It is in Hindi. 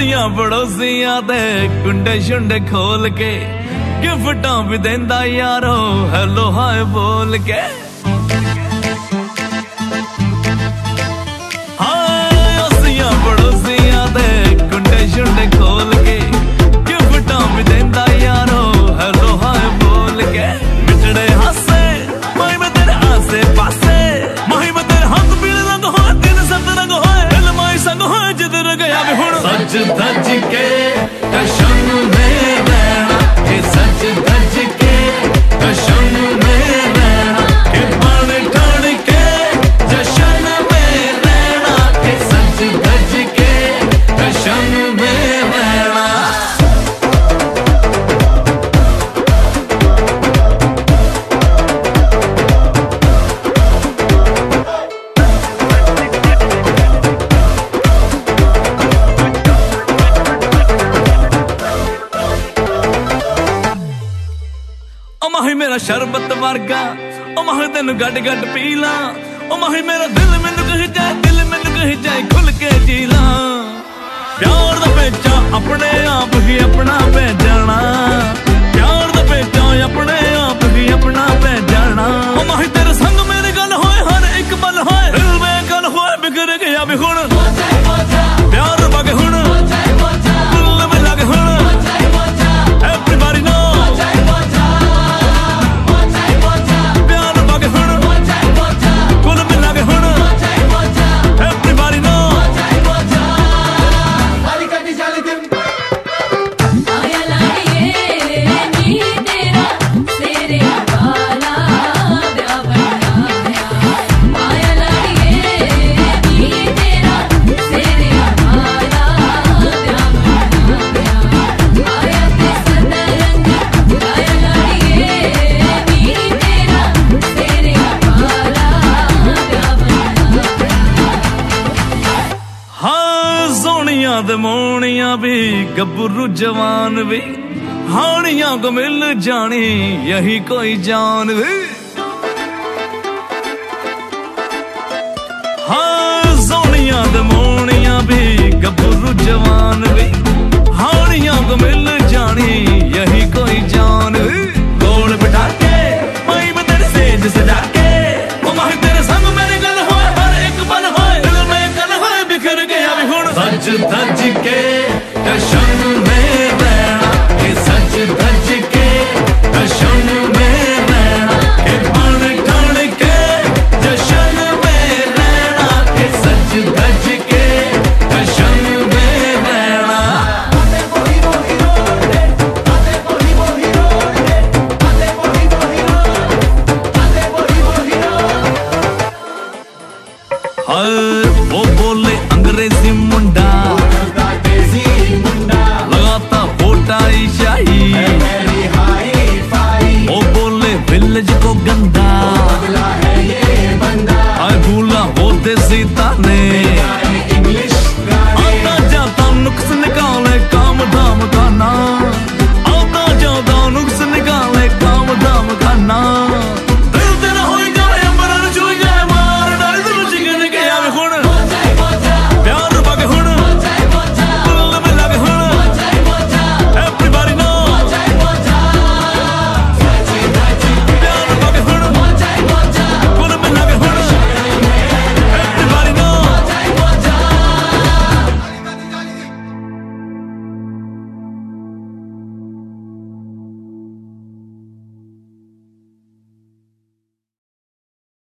सोनिया पड़ोसियां ते कुंडे शुंडे खोल के गिफ्टां भी देंदा यारो हेलो हाय बोल के। हाँ पड़ोसियां ते कुंडे शुंडे खोल के गिफ्टां भी देंदा यारो हेलो हाय बोल के। मिठड़े हासे माही में तेरे आसे पासे, माही में तेरे हाथ पीले रंग होए दिन सब रंग होए, दिल माही संग होए जिधर गया भी हुण। सज धज के कशम में रहना, के सज धज के कशम में रहना, के बन ठन के जशन में रहना, के सज धज के कशम में रहना। माही मेरा शरबत वर्गा, ओ माही तेन गड गड पी ला, ओ माही मेरा दिल मैनू कही जाए, दिल मैनू कही जाए खुल के जी ला। प्यार दा पेचा अपने आप ही अपना पै जाना, प्यार दा पेचा अपने आप ही अपना पै जाना। ओ माही तेरे संग मेरी गल होए हर एक पल होए, दिल में गल होए बिखर गया भी हुण। प्यार बगे हुण दिल में लगे हुण, एवरीबॉडी नो मोनिया भी गब्बरू जवान भी, हानिया को मिल जानी यही कोई जान भी। हाँ सोनिया दे मोनिया भी गब्बरू जवान भी, हानिया को मिल जानी यही कोई जान भी।